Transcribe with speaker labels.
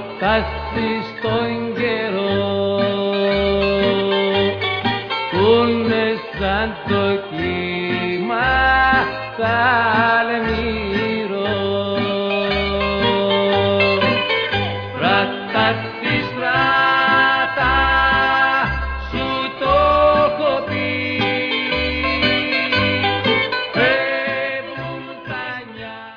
Speaker 1: φτάσει στον καιρό που είναι σαν το κύμα.